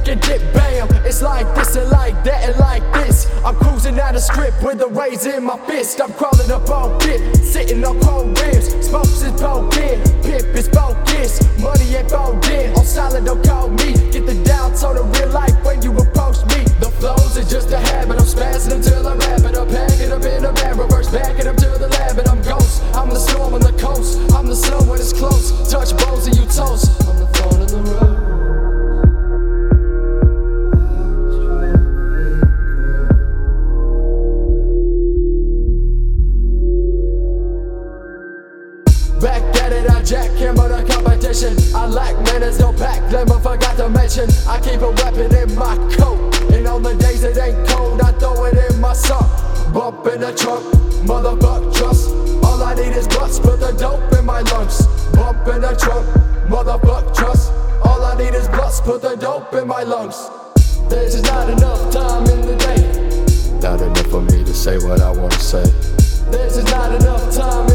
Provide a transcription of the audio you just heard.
and dip, bam. It's like this and like that and like this. I'm cruising down the strip with a razor in my fist. I'm crawling up on pit, sitting up on rims. Smokes is broken, pimp is focused. Money ain't folding, on silent don't call me. Get the doubts on the real life when you approach me. The flows are just a habit, I'm spazzing until I wrap it up. Packing up in a bad reverse, backing up to the lab. And I'm ghost, I'm the storm on the coast. I'm the sun when it's close, touch bones and you toast. I'm the thorn in the road. Back at it, I jackhammer the competition. I lack manners, don't pack them, I forgot to mention I keep a weapon in my coat, and on the days it ain't cold I throw it in my sock. Bump in the trunk, motherfuck trust. All I need is butts, put the dope in my lungs. Bump in the trunk, motherfuck trust. All I need is butts, put the dope in my lungs. There's just not enough time in the day. Not enough for me to say what I wanna say. There's just not enough time